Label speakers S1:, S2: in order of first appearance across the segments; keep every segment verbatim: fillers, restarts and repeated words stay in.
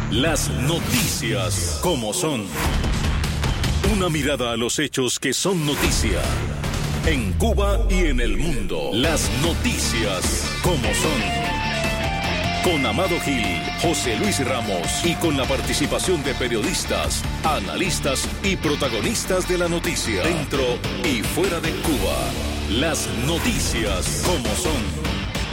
S1: Las noticias como son. Una mirada a los hechos que son noticia. En Cuba y en el mundo. Las noticias como son. Con Amado Gil, José Luis Ramos y con la participación de periodistas, analistas y protagonistas de la noticia. Dentro y fuera de Cuba. Las noticias como son.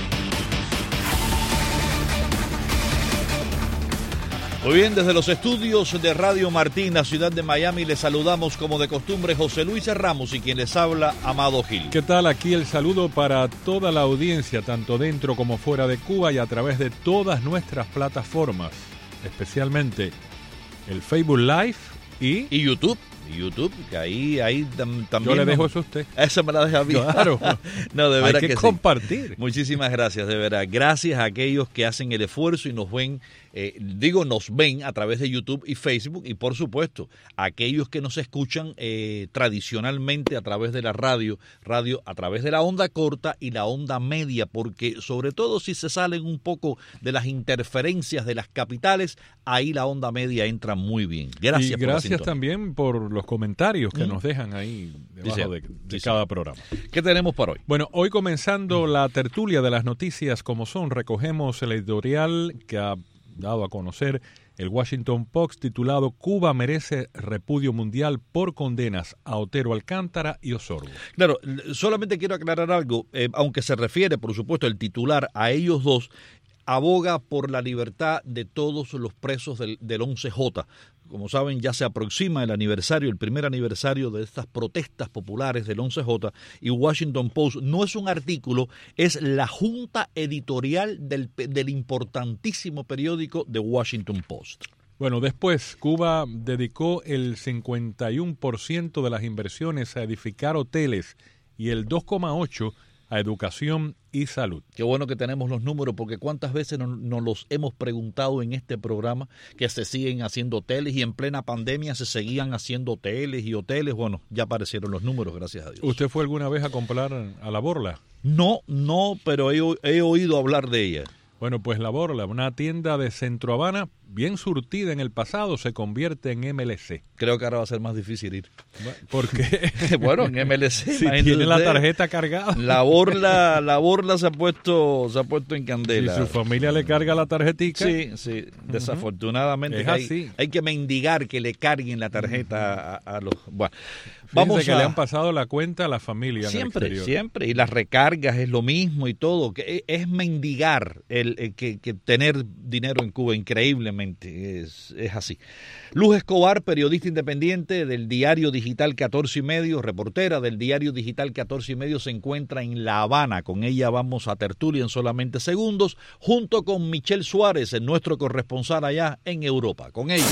S2: Muy bien, desde los estudios de Radio Martín, la ciudad de Miami, les saludamos como de costumbre José Luis Ramos y quien les habla, Amado Gil.
S3: ¿Qué tal? Aquí el saludo para toda la audiencia, tanto dentro como fuera de Cuba y a través de todas nuestras plataformas, especialmente el Facebook Live y...
S2: Y YouTube. YouTube, que ahí, ahí tam, también...
S3: Yo le dejo
S2: no,
S3: eso a usted.
S2: Eso me la deja a mí.
S3: Claro.
S2: No, de verdad
S3: Hay que,
S2: que
S3: compartir.
S2: Sí. Muchísimas gracias, de verdad. Gracias a aquellos que hacen el esfuerzo y nos ven, eh, digo, nos ven a través de YouTube y Facebook, y por supuesto, a aquellos que nos escuchan eh, tradicionalmente a través de la radio, radio a través de la onda corta y la onda media, porque sobre todo si se salen un poco de las interferencias de las capitales, ahí la onda media entra muy bien. Gracias.
S3: Y gracias por también por los comentarios que mm. nos dejan ahí debajo
S2: Dice,
S3: de, de
S2: dice.
S3: cada programa.
S2: ¿Qué tenemos para hoy?
S3: Bueno, hoy comenzando mm. la tertulia de las noticias como son, recogemos el editorial que ha dado a conocer el Washington Post titulado Cuba merece repudio mundial por condenas a Otero Alcántara y Osorbo.
S2: Claro, solamente quiero aclarar algo, eh, aunque se refiere, por supuesto, el titular a ellos dos, aboga por la libertad de todos los presos del, del once J. Como saben, ya se aproxima el aniversario, el primer aniversario de estas protestas populares del once J, y Washington Post no es un artículo, es la junta editorial del, del importantísimo periódico The Washington Post.
S3: Bueno, después Cuba dedicó el cincuenta y uno por ciento de las inversiones a edificar hoteles y el dos coma ocho por ciento a educación y salud.
S2: Qué bueno que tenemos los números, porque cuántas veces nos, nos los hemos preguntado en este programa, que se siguen haciendo hoteles y en plena pandemia se seguían haciendo hoteles y hoteles. Bueno, ya aparecieron los números, gracias a Dios.
S3: ¿Usted fue alguna vez a comprar a La Borla?
S2: No, no, pero he, he oído hablar de ella.
S3: Bueno, pues La Borla, una tienda de Centro Habana, bien surtida en el pasado, se convierte en M L C.
S2: Creo que ahora va a ser más difícil ir.
S3: ¿Por qué?
S2: Bueno, en M L C.
S3: Si tiene la tarjeta cargada.
S2: La Borla, la Borla se ha puesto, se ha puesto en candela.
S3: Si su familia le carga la tarjetica.
S2: Sí, sí. Uh-huh. Desafortunadamente
S3: es
S2: hay,
S3: así.
S2: hay que mendigar que le carguen la tarjeta uh-huh. a, a los. Bueno,
S3: vamos
S2: Fíjense
S3: a...
S2: que
S3: le han pasado la cuenta a la familia.
S2: Siempre,
S3: en el
S2: siempre. Y las recargas es lo mismo y todo. Que es mendigar el, el que, que tener dinero en Cuba, increíblemente. Es, es así. Luz Escobar, periodista independiente del diario digital catorce y medio, reportera del diario digital catorce y medio, se encuentra en La Habana. Con ella vamos a tertulia en solamente segundos, junto con Michelle Suárez, nuestro corresponsal allá en Europa. Con ellos.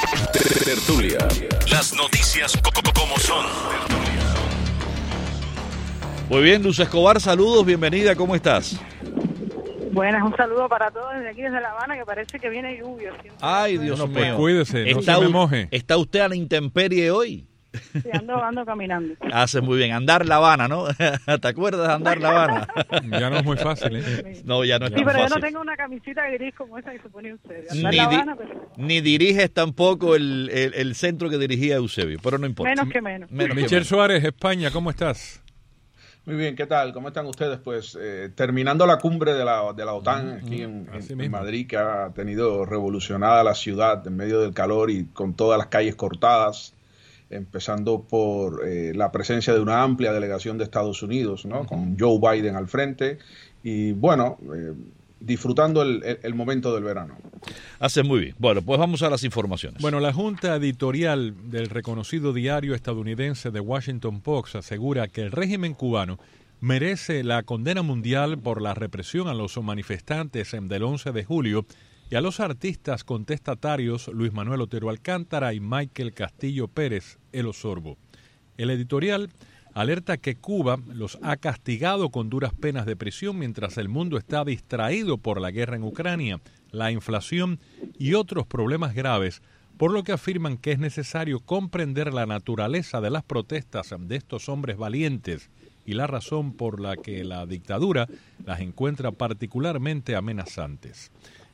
S1: Tertulia. Las noticias como son.
S2: Muy bien, Luz Escobar, saludos, bienvenida, ¿cómo estás?
S4: Buenas, un saludo para todos desde aquí, desde La Habana, que parece que viene lluvia.
S2: Ay, Dios
S3: no,
S2: mío.
S3: Pues cuídese, no
S2: está,
S3: se me moje.
S2: ¿Está usted a la intemperie hoy?
S4: Sí, ando, ando caminando.
S2: Hace muy bien. Andar La Habana, ¿no? ¿Te acuerdas de andar La Habana?
S3: Ya no es muy fácil, ¿eh?
S2: No, ya no es
S4: sí,
S2: tan
S4: pero
S2: fácil.
S4: yo no tengo una camisita gris como esa que se pone usted. Andar
S2: Ni,
S4: La
S2: di-
S4: Habana, pero...
S2: ni diriges tampoco el, el, el centro que dirigía Eusebio, pero no importa.
S4: Menos que menos.
S2: menos que
S3: Michelle
S2: menos.
S3: Suárez, España, ¿cómo estás?
S5: Muy bien, ¿qué tal? ¿Cómo están ustedes? Pues eh, terminando la cumbre de la, de la OTAN aquí en, en, en Madrid, que ha tenido revolucionada la ciudad en medio del calor y con todas las calles cortadas, empezando por eh, la presencia de una amplia delegación de Estados Unidos, ¿no? Uh-huh. Con Joe Biden al frente y, bueno, eh, disfrutando el, el, el momento del verano.
S2: Hace muy bien. Bueno, pues vamos a las informaciones.
S3: Bueno, la junta editorial del reconocido diario estadounidense The Washington Post asegura que el régimen cubano merece la condena mundial por la represión a los manifestantes del once de julio y a los artistas contestatarios Luis Manuel Otero Alcántara y Michael Castillo Pérez, el Osorbo. El editorial alerta que Cuba los ha castigado con duras penas de prisión mientras el mundo está distraído por la guerra en Ucrania, la inflación y otros problemas graves, por lo que afirman que es necesario comprender la naturaleza de las protestas de estos hombres valientes y la razón por la que la dictadura las encuentra particularmente amenazantes.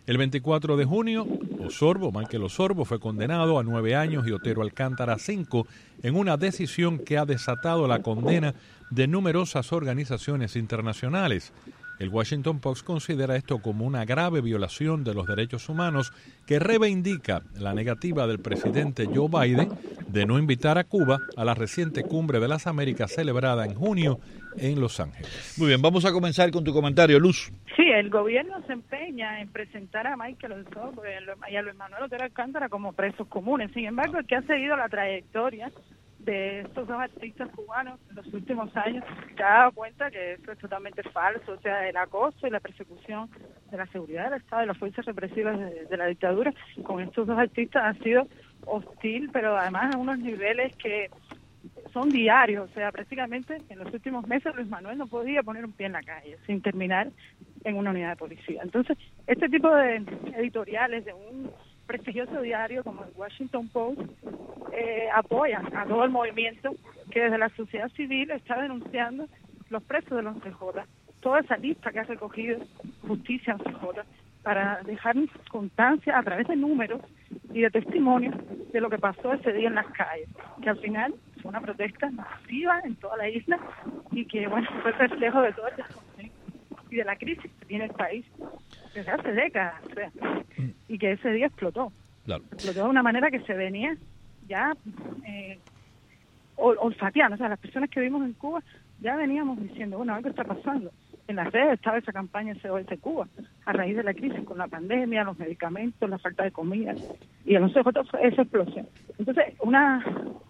S3: El veinticuatro de junio, Osorbo, Michael Osorbo, fue condenado a nueve años y Otero Alcántara a cinco en una decisión que ha desatado la condena de numerosas organizaciones internacionales. El Washington Post considera esto como una grave violación de los derechos humanos que reivindica la negativa del presidente Joe Biden de no invitar a Cuba a la reciente Cumbre de las Américas celebrada en junio en Los Ángeles.
S2: Muy bien, vamos a comenzar con tu comentario, Luz.
S4: Sí, el gobierno se empeña en presentar a Michael Osorbo y a Luis Manuel Otero Alcántara como presos comunes. Sin embargo, el que ha seguido la trayectoria de estos dos artistas cubanos en los últimos años se ha dado cuenta que eso es totalmente falso. O sea, el acoso y la persecución de la seguridad del Estado y las fuerzas represivas de, de la dictadura con estos dos artistas ha sido hostil, pero además a unos niveles que son diarios. O sea, prácticamente en los últimos meses Luis Manuel no podía poner un pie en la calle sin terminar en una unidad de policía. Entonces, este tipo de editoriales de un prestigioso diario como el Washington Post eh, apoyan a todo el movimiento que desde la sociedad civil está denunciando los presos del once J, toda esa lista que ha recogido Justicia once J, para dejar constancia a través de números y de testimonios de lo que pasó ese día en las calles, que al final fue una protesta masiva en toda la isla y que, bueno, fue reflejo de todo el descontento y de la crisis que tiene el país desde hace décadas, o sea, y que ese día explotó. Claro. Explotó de una manera que se venía ya eh, ol- olfateando. O sea, las personas que vivimos en Cuba ya veníamos diciendo, bueno, algo está pasando. En las redes estaba esa campaña S O S Cuba, a raíz de la crisis con la pandemia, los medicamentos, la falta de comida, y el once J fue esa explosión. Entonces, una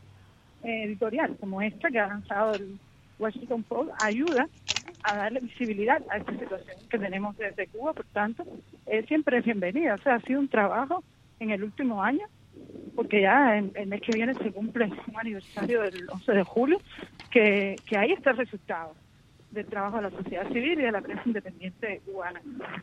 S4: eh, editorial como esta que ha lanzado el Washington Post ayuda a darle visibilidad a esta situación que tenemos desde Cuba. Por tanto, eh, siempre es bienvenida. O sea, ha sido un trabajo en el último año, porque ya en, el mes que viene se cumple un aniversario del once de julio, que, que ahí está el resultado del trabajo de la sociedad civil y de la prensa independiente cubana.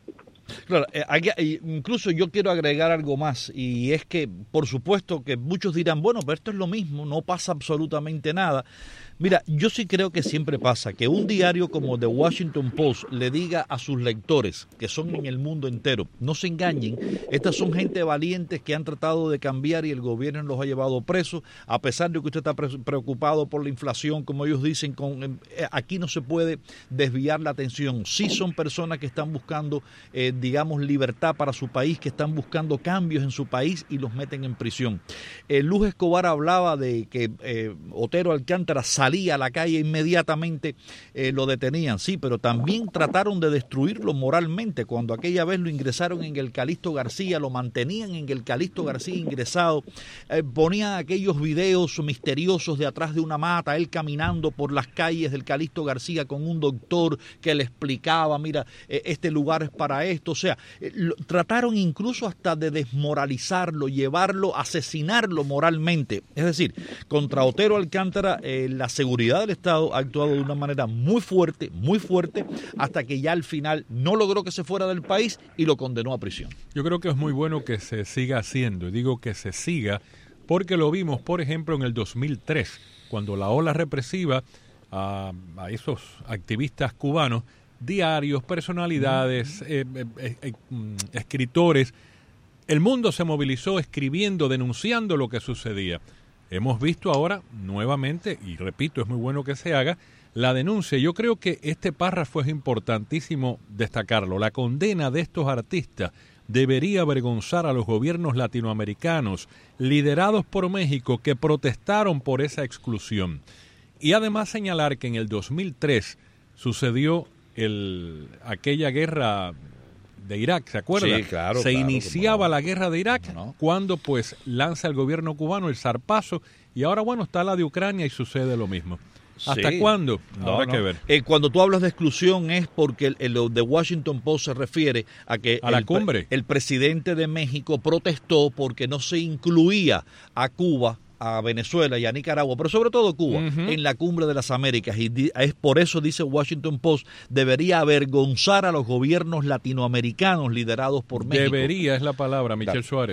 S2: Claro, eh, hay, incluso yo quiero agregar algo más, y es que, por supuesto, que muchos dirán, bueno, pero esto es lo mismo, no pasa absolutamente nada. Mira, yo sí creo que siempre pasa que un diario como The Washington Post le diga a sus lectores, que son en el mundo entero, no se engañen, estas son gente valientes que han tratado de cambiar y el gobierno los ha llevado presos, a pesar de que usted está preocupado por la inflación, como ellos dicen, con, eh, aquí no se puede desviar la atención. Sí son personas que están buscando, eh, digamos, libertad para su país, que están buscando cambios en su país y los meten en prisión. Eh, Luz Escobar hablaba de que eh, Otero Alcántara salía a la calle inmediatamente, eh, lo detenían, sí, pero también trataron de destruirlo moralmente. Cuando aquella vez lo ingresaron en el Calixto García, lo mantenían en el Calixto García ingresado, eh, ponían aquellos videos misteriosos de atrás de una mata, él caminando por las calles del Calixto García con un doctor que le explicaba, mira, eh, este lugar es para esto. O sea, eh, lo, trataron incluso hasta de desmoralizarlo, llevarlo, asesinarlo moralmente. Es decir, contra Otero Alcántara, eh, la seguridad del Estado ha actuado de una manera muy fuerte, muy fuerte, hasta que ya al final no logró que se fuera del país y lo condenó a prisión.
S3: Yo creo que es muy bueno que se siga haciendo, y digo que se siga porque lo vimos, por ejemplo, en el dos mil tres, cuando la ola represiva a, a esos activistas cubanos, diarios, personalidades, eh, eh, eh, escritores, el mundo se movilizó escribiendo, denunciando lo que sucedía. Hemos visto ahora nuevamente, y repito, es muy bueno que se haga, la denuncia. Yo creo que este párrafo es importantísimo destacarlo. La condena de estos artistas debería avergonzar a los gobiernos latinoamericanos liderados por México que protestaron por esa exclusión. Y además señalar que en el dos mil tres sucedió el, aquella guerra de Irak, ¿se acuerda?
S2: Sí, claro.
S3: Se
S2: claro,
S3: iniciaba
S2: no.
S3: la guerra de Irak
S2: no.
S3: cuando pues lanza el gobierno cubano el zarpazo, y ahora bueno está la de Ucrania y sucede lo mismo. ¿Hasta
S2: sí.
S3: cuándo?
S2: No,
S3: Habrá
S2: no.
S3: que ver.
S2: Eh, cuando tú hablas de exclusión es porque el, el The Washington Post se refiere a que
S3: a la
S2: el,
S3: cumbre.
S2: el presidente de México protestó porque no se incluía a Cuba, a Venezuela y a Nicaragua, pero sobre todo Cuba, uh-huh. en la Cumbre de las Américas. Y di- es por eso, dice Washington Post, debería avergonzar a los gobiernos latinoamericanos liderados por México.
S3: Debería es la palabra, Michelle
S2: Claro.
S3: Suárez.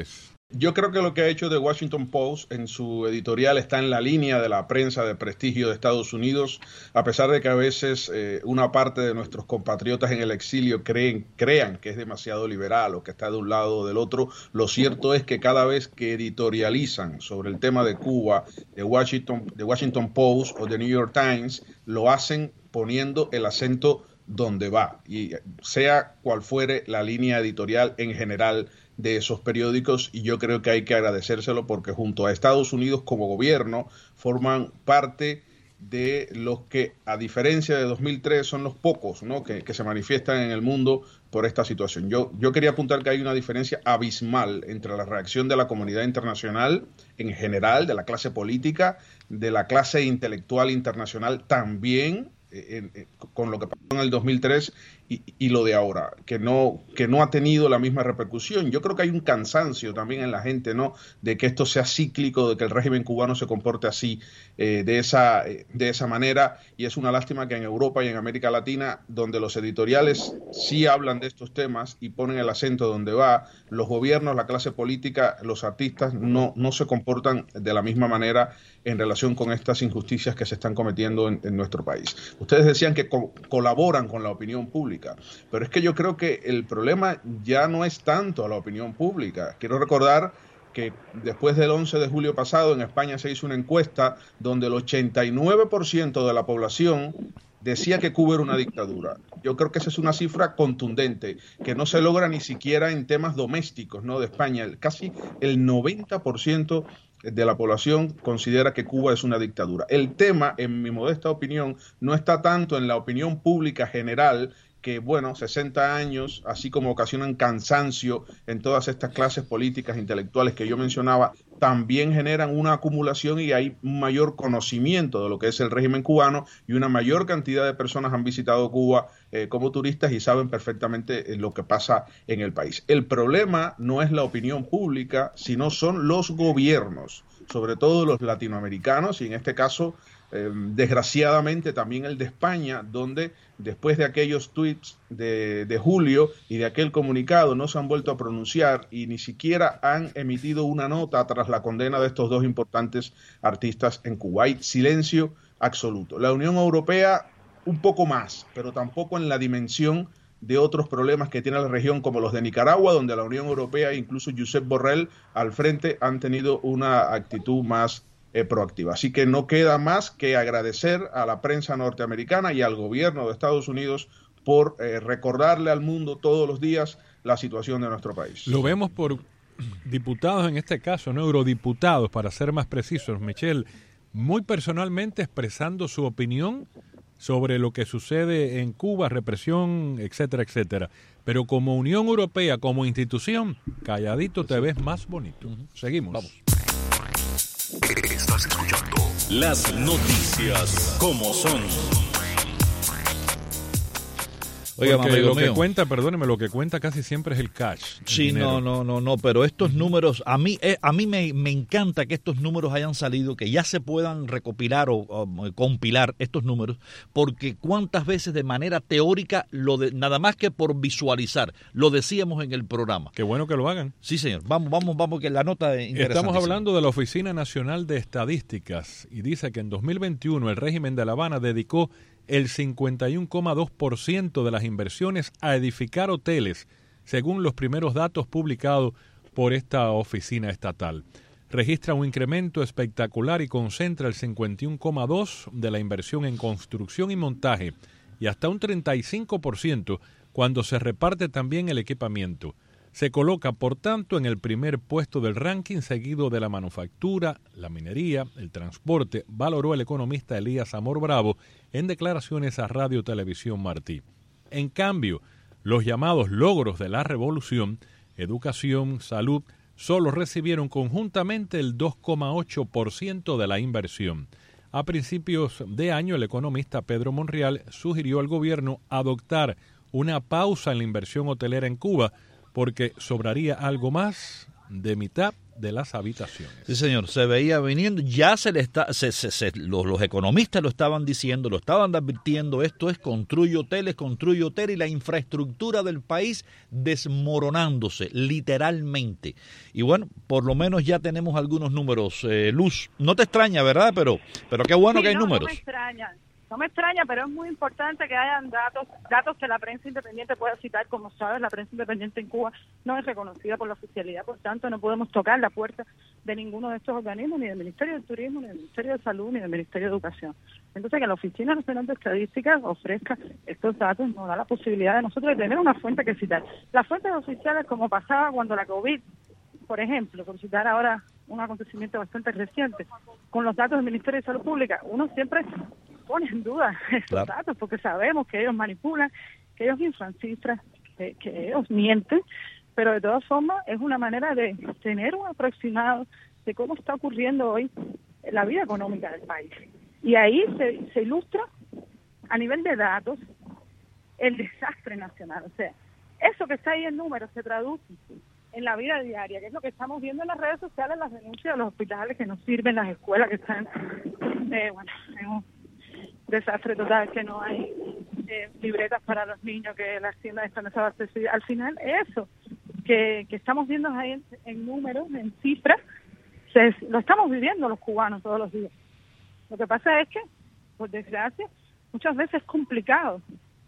S5: Yo creo que lo que ha hecho The Washington Post en su editorial está en la línea de la prensa de prestigio de Estados Unidos, a pesar de que a veces eh, una parte de nuestros compatriotas en el exilio creen, crean que es demasiado liberal o que está de un lado o del otro. Lo cierto es que cada vez que editorializan sobre el tema de Cuba, The Washington, The Washington Post o The New York Times, lo hacen poniendo el acento donde va, y sea cual fuere la línea editorial en general de esos periódicos, y yo creo que hay que agradecérselo porque junto a Estados Unidos como gobierno forman parte de los que, a diferencia de dos mil tres, son los pocos, ¿no?, que, que se manifiestan en el mundo por esta situación. Yo, yo quería apuntar que hay una diferencia abismal entre la reacción de la comunidad internacional en general, de la clase política, de la clase intelectual internacional también, En, en, con lo que pasó en el dos mil tres y, y lo de ahora, que no, que no ha tenido la misma repercusión. Yo creo que hay un cansancio también en la gente, ¿no?, de que esto sea cíclico, de que el régimen cubano se comporte así, eh, de, esa, eh, de esa manera, y es una lástima que en Europa y en América Latina, donde los editoriales sí hablan de estos temas y ponen el acento donde va, los gobiernos, la clase política, los artistas no, no se comportan de la misma manera en relación con estas injusticias que se están cometiendo en, en nuestro país. Ustedes decían que co- colaboran con la opinión pública, pero es que yo creo que el problema ya no es tanto a la opinión pública. Quiero recordar que después del once de julio pasado en España se hizo una encuesta donde el ochenta y nueve por ciento de la población decía que Cuba era una dictadura. Yo creo que esa es una cifra contundente, que no se logra ni siquiera en temas domésticos, ¿no?, de España. Casi el noventa por ciento de la población considera que Cuba es una dictadura. El tema, en mi modesta opinión, no está tanto en la opinión pública general, que, bueno, sesenta años, así como ocasionan cansancio en todas estas clases políticas e intelectuales que yo mencionaba, también generan una acumulación y hay un mayor conocimiento de lo que es el régimen cubano, y una mayor cantidad de personas han visitado Cuba eh, como turistas y saben perfectamente eh, lo que pasa en el país. El problema no es la opinión pública, sino son los gobiernos, sobre todo los latinoamericanos, y en este caso, eh, desgraciadamente, también el de España, donde después de aquellos tweets de, de julio y de aquel comunicado no se han vuelto a pronunciar y ni siquiera han emitido una nota tras la condena de estos dos importantes artistas en Cuba. Hay silencio absoluto. La Unión Europea un poco más, pero tampoco en la dimensión de otros problemas que tiene la región, como los de Nicaragua, donde la Unión Europea, incluso Josep Borrell al frente, han tenido una actitud más eh, proactiva. Así que no queda más que agradecer a la prensa norteamericana y al gobierno de Estados Unidos por eh, recordarle al mundo todos los días la situación de nuestro país.
S3: Lo vemos por diputados, en este caso, no eurodiputados, para ser más precisos, Michelle, muy personalmente expresando su opinión sobre lo que sucede en Cuba, represión, etcétera, etcétera. Pero como Unión Europea, como institución, calladito te ves más bonito. Uh-huh. Seguimos. Vamos.
S1: Estás escuchando las noticias como son.
S3: Oiga, lo que mío. cuenta, perdóneme, lo que cuenta casi siempre es el cash. El
S2: sí, dinero. no, no, no, no, pero estos números, a mí eh, a mí me, me encanta que estos números hayan salido, que ya se puedan recopilar o, o compilar estos números, porque cuántas veces de manera teórica, lo de nada más que por visualizar, lo decíamos en el programa.
S3: Qué bueno que lo hagan.
S2: Sí, señor. Vamos, vamos, vamos, que la nota es interesante.
S3: Estamos hablando de la Oficina Nacional de Estadísticas y dice que en dos mil veintiuno el régimen de La Habana dedicó el cincuenta y uno coma dos por ciento de las inversiones a edificar hoteles, según los primeros datos publicados por esta oficina estatal. Registra un incremento espectacular y concentra el cincuenta y uno coma dos por ciento de la inversión en construcción y montaje y hasta un treinta y cinco por ciento cuando se reparte también el equipamiento. Se coloca, por tanto, en el primer puesto del ranking, seguido de la manufactura, la minería, el transporte, valoró el economista Elías Amor Bravo en declaraciones a Radio Televisión Martí. En cambio, los llamados logros de la revolución, educación, salud, solo recibieron conjuntamente el dos coma ocho por ciento de la inversión. A principios de año, el economista Pedro Monreal sugirió al gobierno adoptar una pausa en la inversión hotelera en Cuba, porque sobraría algo más de mitad de las habitaciones.
S2: Sí, señor, se veía viniendo, ya se le está, se, se, se, los, los economistas lo estaban diciendo, lo estaban advirtiendo, esto es construye hoteles, construye hoteles y la infraestructura del país desmoronándose, literalmente. Y bueno, por lo menos ya tenemos algunos números. Eh, Luz, no te extraña, ¿verdad? Pero, pero qué bueno
S4: sí,
S2: que hay
S4: no,
S2: números.
S4: No me extraña. No me extraña, pero es muy importante que hayan datos, datos que la prensa independiente pueda citar. Como sabes, la prensa independiente en Cuba no es reconocida por la oficialidad, por tanto no podemos tocar la puerta de ninguno de estos organismos, ni del Ministerio del Turismo, ni del Ministerio de Salud, ni del Ministerio de Educación. Entonces, que la Oficina Nacional de Estadística ofrezca estos datos nos da la posibilidad de nosotros de tener una fuente que citar. Las fuentes oficiales, como pasaba cuando la COVID, por ejemplo, por citar ahora un acontecimiento bastante reciente, con los datos del Ministerio de Salud Pública, uno siempre pone en duda estos claro. datos, porque sabemos que ellos manipulan, que ellos inflan cifras, que, que ellos mienten, pero de todas formas es una manera de tener un aproximado de cómo está ocurriendo hoy la vida económica del país. Y ahí se, se ilustra a nivel de datos el desastre nacional. O sea, eso que está ahí en números se traduce en la vida diaria, que es lo que estamos viendo en las redes sociales, las denuncias de los hospitales que no sirven, las escuelas que están, eh, bueno, en un desastre total, que no hay eh, libretas para los niños, que las tiendas están desabastecidas. Al final, eso que, que estamos viendo ahí en, en números, en cifras, se, lo estamos viviendo los cubanos todos los días. Lo que pasa es que, por desgracia, muchas veces es complicado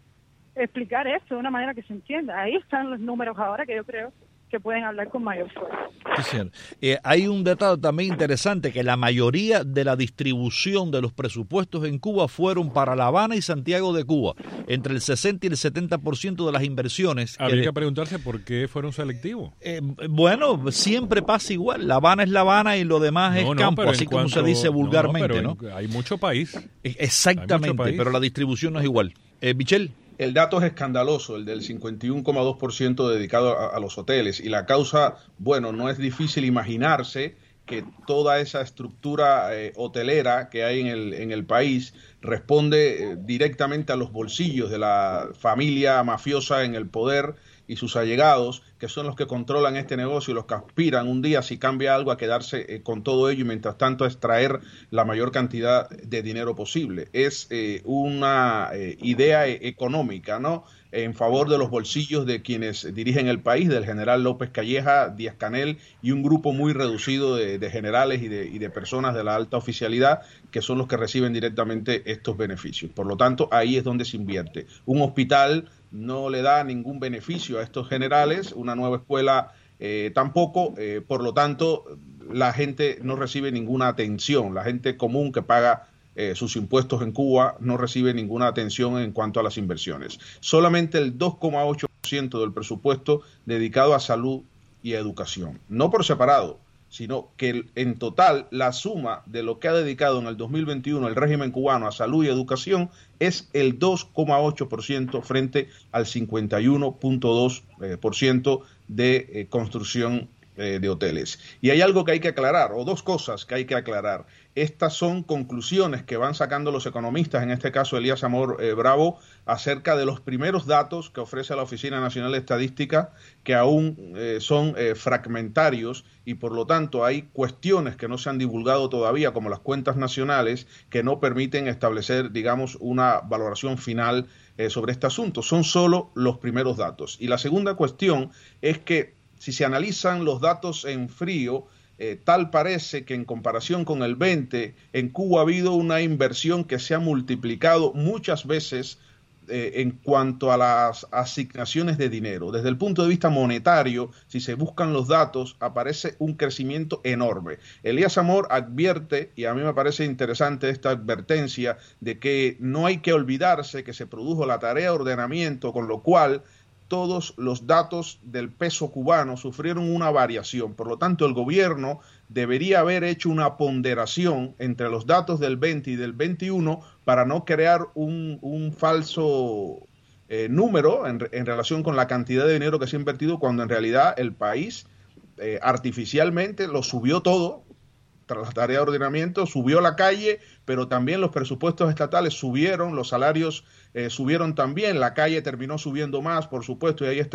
S4: explicar esto de una manera que se entienda. Ahí están los números ahora que yo creo que pueden hablar con mayor fuerza.
S2: Sí, señor. Eh, hay un detalle también interesante, que la mayoría de la distribución de los presupuestos en Cuba fueron para La Habana y Santiago de Cuba. Entre el sesenta y el setenta por ciento de las inversiones...
S3: Habría
S2: que,
S3: que preguntarse por qué fueron selectivos.
S2: Eh, bueno, siempre pasa igual. La Habana es La Habana y lo demás no, es no, campo, así como cuanto, se dice vulgarmente, ¿no?
S3: ¿no? Pero hay mucho país.
S2: Exactamente, mucho país. Pero la distribución no es igual. Eh, Michelle.
S5: El dato es escandaloso, el del cincuenta y uno coma dos por ciento dedicado a, a los hoteles. Y la causa, bueno, no es difícil imaginarse que toda esa estructura eh, hotelera que hay en el, en el país responde eh, directamente a los bolsillos de la familia mafiosa en el poder y sus allegados, que son los que controlan este negocio y los que aspiran un día, si cambia algo, a quedarse eh, con todo ello y mientras tanto a extraer la mayor cantidad de dinero posible. Es eh, una eh, idea e- económica, ¿no?, en favor de los bolsillos de quienes dirigen el país, del general López Calleja, Díaz-Canel y un grupo muy reducido de, de generales y de, y de personas de la alta oficialidad que son los que reciben directamente estos beneficios. Por lo tanto, ahí es donde se invierte. Un hospital no le da ningún beneficio a estos generales, una nueva escuela eh, tampoco, eh, por lo tanto, la gente no recibe ninguna atención, la gente común que paga Eh, sus impuestos en Cuba no recibe ninguna atención en cuanto a las inversiones. Solamente el dos coma ocho por ciento del presupuesto dedicado a salud y a educación. No por separado, sino que en total la suma de lo que ha dedicado en el dos mil veintiuno el régimen cubano a salud y educación es el dos coma ocho por ciento frente al cincuenta y uno coma dos por ciento de eh, construcción eh, de hoteles. Y hay algo que hay que aclarar, o dos cosas que hay que aclarar. Estas son conclusiones que van sacando los economistas, en este caso Elías Amor eh, Bravo, acerca de los primeros datos que ofrece la Oficina Nacional de Estadística, que aún eh, son eh, fragmentarios y por lo tanto hay cuestiones que no se han divulgado todavía, como las cuentas nacionales, que no permiten establecer, digamos, una valoración final eh, sobre este asunto. Son solo los primeros datos. Y la segunda cuestión es que si se analizan los datos en frío, Eh, tal parece que en comparación con el veinte, en Cuba ha habido una inversión que se ha multiplicado muchas veces eh, en cuanto a las asignaciones de dinero. Desde el punto de vista monetario, si se buscan los datos, aparece un crecimiento enorme. Elías Amor advierte, y a mí me parece interesante esta advertencia, de que no hay que olvidarse que se produjo la tarea de ordenamiento, con lo cual todos los datos del peso cubano sufrieron una variación. Por lo tanto, el gobierno debería haber hecho una ponderación entre los datos del veinte y del veintiuno para no crear un, un falso eh, número en, en relación con la cantidad de dinero que se ha invertido, cuando en realidad el país eh, artificialmente lo subió todo. Tras la tarea de ordenamiento, subió la calle, pero también los presupuestos estatales subieron, los salarios eh, subieron también, la calle terminó subiendo más, por supuesto, y ahí está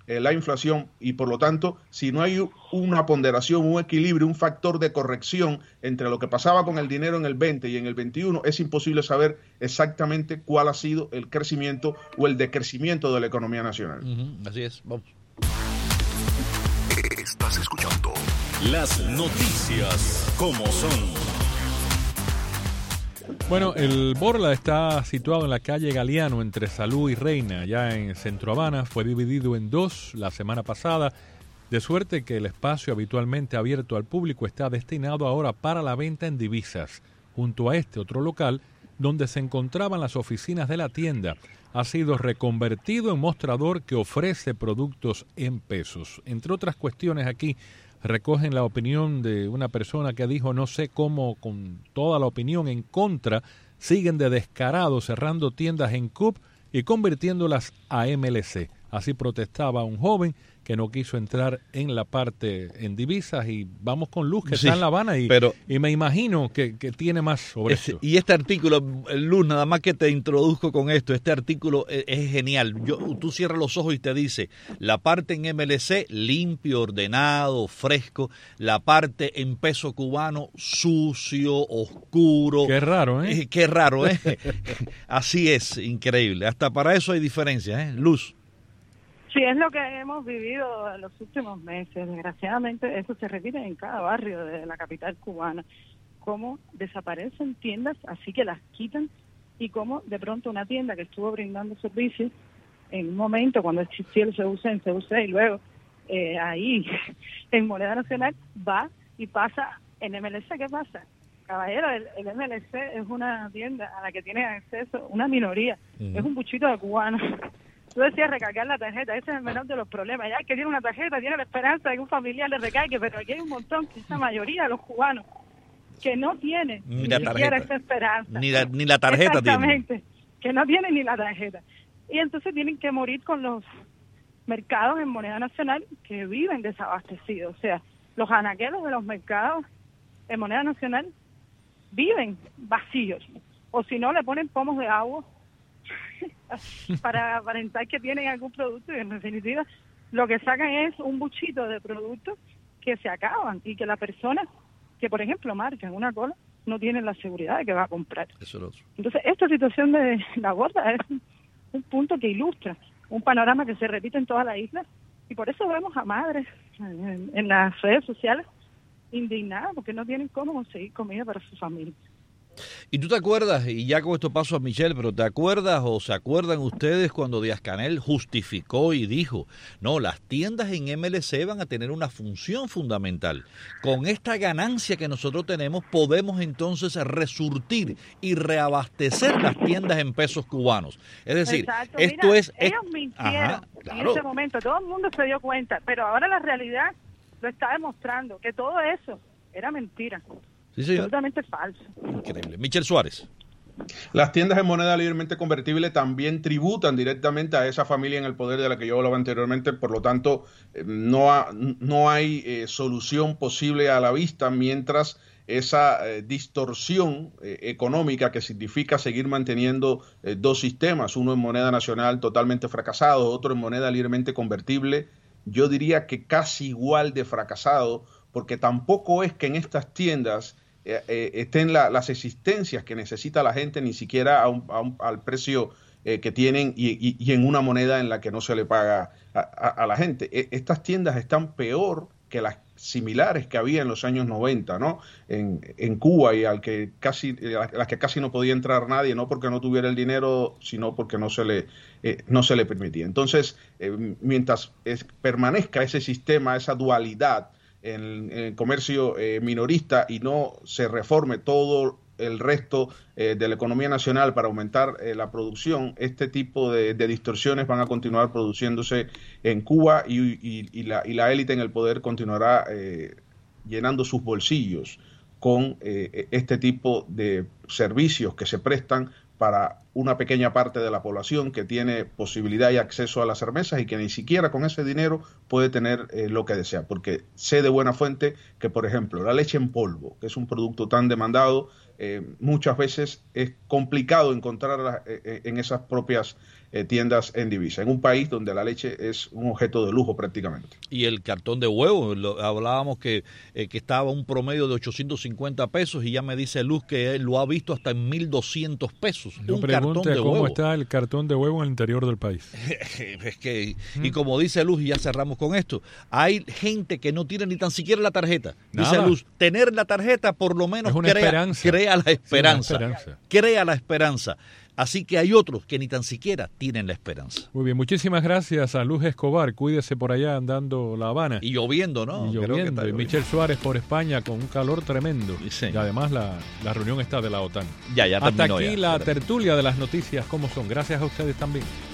S5: eh, la inflación y por lo tanto, si no hay una ponderación, un equilibrio, un factor de corrección entre lo que pasaba con el dinero en el veinte y en el veintiuno, es imposible saber exactamente cuál ha sido el crecimiento o el decrecimiento de la economía nacional.
S2: Uh-huh, así es, vamos.
S1: Estás escuchando las noticias como son.
S3: Bueno, el Borla está situado en la calle Galeano, entre Salud y Reina, allá en Centro Habana. Fue dividido en dos la semana pasada, de suerte que el espacio habitualmente abierto al público está destinado ahora para la venta en divisas. Junto a este otro local, donde se encontraban las oficinas de la tienda, ha sido reconvertido en mostrador que ofrece productos en pesos. Entre otras cuestiones, aquí recogen la opinión de una persona que dijo, no sé cómo, con toda la opinión en contra, siguen de descarados cerrando tiendas en C U P y convirtiéndolas a M L C. Así protestaba un joven que no quiso entrar en la parte en divisas. Y vamos con Luz, que sí, está en La Habana, y, pero, y me imagino que, que tiene más sobre
S2: es,
S3: eso.
S2: Y este artículo, Luz, nada más que te introduzco con esto, este artículo es, es genial. Yo, tú cierras los ojos y te dice, la parte en M L C, limpio, ordenado, fresco, la parte en peso cubano, sucio, oscuro.
S3: Qué raro, ¿eh?
S2: eh qué raro, ¿eh? Así es, increíble. Hasta para eso hay diferencias, ¿eh? Luz.
S4: Sí, es lo que hemos vivido en los últimos meses. Desgraciadamente, eso se repite en cada barrio de la capital cubana. Cómo desaparecen tiendas, así que las quitan, y cómo de pronto una tienda que estuvo brindando servicios en un momento cuando existía el C U C en C U C y luego eh, ahí en moneda nacional, va y pasa en M L C. ¿Qué pasa? Caballero, el, el M L C es una tienda a la que tiene acceso una minoría, uh-huh. Es un buchito de cubanos. Tú decías recargar la tarjeta, ese es el menor de los problemas. Ya el que tiene una tarjeta tiene la esperanza de que un familiar le recargue, pero aquí hay un montón, esa mayoría de los cubanos, que no tienen
S2: ni,
S4: ni
S2: la
S4: siquiera
S2: tarjeta.
S4: esa esperanza.
S2: Ni la, ni la tarjeta
S4: Exactamente,
S2: tiene.
S4: que no tienen ni la tarjeta. Y entonces tienen que morir con los mercados en moneda nacional que viven desabastecidos. O sea, los anaquelos de los mercados en moneda nacional viven vacíos. O si no, le ponen pomos de agua para aparentar que tienen algún producto, y en definitiva lo que sacan es un buchito de productos que se acaban y que la persona que, por ejemplo, marca en una cola no tiene la seguridad de que va a comprar.
S2: Eso es otro.
S4: Entonces, esta situación de la gorda es un punto que ilustra un panorama que se repite en toda la isla, y por eso vemos a madres en, en las redes sociales indignadas porque no tienen cómo conseguir comida para su familia.
S2: Y tú te acuerdas, y ya con esto paso a Michelle, pero ¿te acuerdas o se acuerdan ustedes cuando Díaz-Canel justificó y dijo, no, las tiendas en M L C van a tener una función fundamental? Con esta ganancia que nosotros tenemos podemos entonces resurtir y reabastecer las tiendas en pesos cubanos. Es decir,
S4: exacto.
S2: esto
S4: Mira,
S2: es...
S4: ellos mintieron. Ajá, claro. En ese momento, todo el mundo se dio cuenta, pero ahora la realidad lo está demostrando, que todo eso era mentira.
S2: Sí, señor.
S4: Absolutamente falso.
S2: Increíble. Michel Suárez.
S5: Las tiendas en moneda libremente convertible también tributan directamente a esa familia en el poder de la que yo hablaba anteriormente, por lo tanto no, ha, no hay eh, solución posible a la vista mientras esa eh, distorsión eh, económica que significa seguir manteniendo eh, dos sistemas, uno en moneda nacional totalmente fracasado, otro en moneda libremente convertible, yo diría que casi igual de fracasado, porque tampoco es que en estas tiendas Eh, eh, estén la, las existencias que necesita la gente ni siquiera a un, a un, al precio eh, que tienen y, y, y en una moneda en la que no se le paga a, a, a la gente. E, estas tiendas están peor que las similares que había en los años noventa, ¿no? En, en Cuba, y al que casi, a las que casi no podía entrar nadie, no porque no tuviera el dinero, sino porque no se le, eh, no se le permitía. Entonces, eh, mientras es, permanezca ese sistema, esa dualidad en el comercio eh, minorista y no se reforme todo el resto eh, de la economía nacional para aumentar eh, la producción, este tipo de, de distorsiones van a continuar produciéndose en Cuba y, y, y, la, y la élite en el poder continuará eh, llenando sus bolsillos con eh, este tipo de servicios que se prestan para una pequeña parte de la población que tiene posibilidad y acceso a las cervezas y que ni siquiera con ese dinero puede tener eh, lo que desea, porque sé de buena fuente que, por ejemplo, la leche en polvo, que es un producto tan demandado, eh, muchas veces es complicado encontrarla eh, en esas propias eh, tiendas en divisa, en un país donde la leche es un objeto de lujo prácticamente.
S2: Y el cartón de huevo, lo, hablábamos que, eh, que estaba un promedio de ochocientos cincuenta pesos y ya me dice Luz que él lo ha visto hasta en mil doscientos pesos.
S3: No
S2: un
S3: pregunte
S2: cartón de
S3: cómo
S2: huevo.
S3: está el cartón de huevo en el interior del país.
S2: Es que, y como dice Luz, y ya cerramos con esto, hay gente que no tiene ni tan siquiera la tarjeta. Dice
S3: Nada.
S2: Luz, tener la tarjeta por lo menos
S3: Es una
S2: crea,
S3: esperanza.
S2: crea la esperanza.
S3: Sí, una esperanza.
S2: Crea la esperanza. Así que hay otros que ni tan siquiera tienen la esperanza.
S3: Muy bien, muchísimas gracias a Luz Escobar. Cuídese por allá andando La Habana.
S2: Y lloviendo, ¿no?
S3: Y
S2: Creo que
S3: lloviendo.
S2: está
S3: Y Michelle Suárez por España con un calor tremendo.
S2: Sí.
S3: Y además la, la reunión está de la OTAN.
S2: Ya, ya
S3: Hasta
S2: terminó
S3: aquí
S2: ya.
S3: la tertulia de las noticias, ¿cómo son? Gracias a ustedes también.